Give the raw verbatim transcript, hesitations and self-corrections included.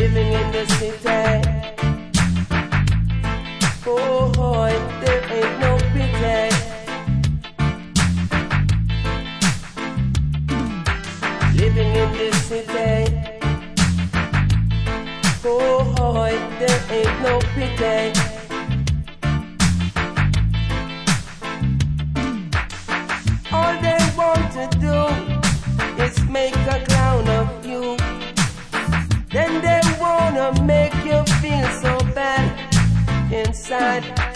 living in the city. Oh, boy, there ain't no pity. Living in the city. Oh, boy, there ain't no pity. All they want to do is make a clown of you. Then they wanna make you feel so bad inside.